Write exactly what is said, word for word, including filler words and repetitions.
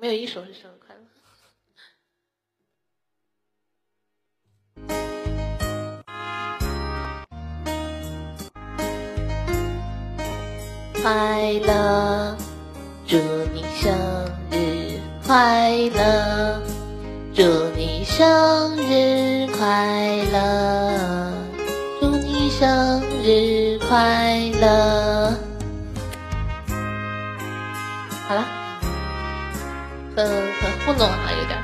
没有一首是生日快乐。快乐，祝你生日快乐，祝你生日快乐，祝你生日快乐。好了，很很糊弄啊，有点。